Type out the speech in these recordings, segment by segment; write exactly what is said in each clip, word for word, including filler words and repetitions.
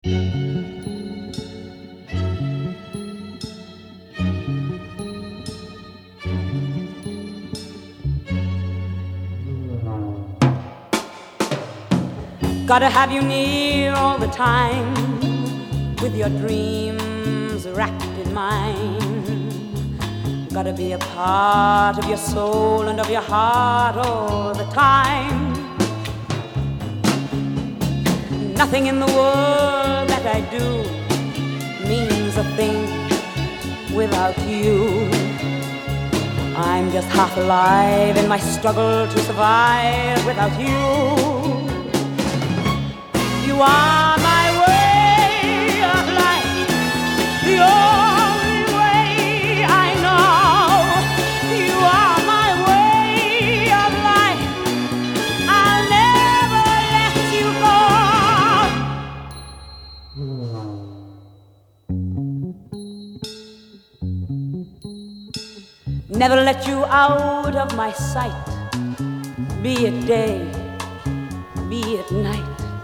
Gotta have you near all the time, with your dreams wrapped in mine. Gotta be a part of your soul and of your heart all the time. Nothing in the world that I do means a thing without you. I'm just half alive in my struggle to survive without you. You are my way of life, the only way I know. You are my way of life, I'll never let you go. Never let you out of my sight, be it day, be it night.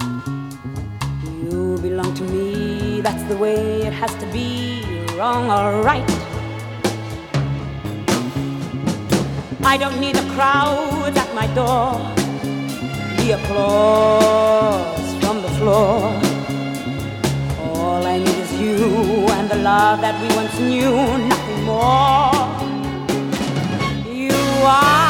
You belong to me, that's the way it has to be, wrong or right. I don't need the crowd at my door, the applause from the floor. All I need is you and the love that we once knew, nothing more. You are